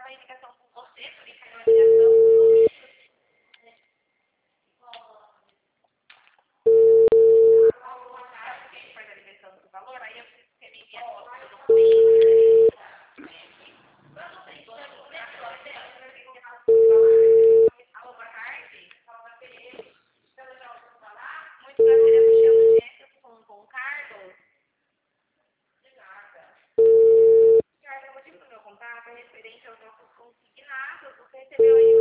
a indicação com você, por isso a ligação. Faz a ligação do valor, aí eu preciso que ele envie a foto do documento. Alô, boa tarde. Muito prazer, eu me chamo Jéssica, falando com o Carlos. Carlos, o motivo do meu contato é referente aos nossos consignados. Você recebeu aí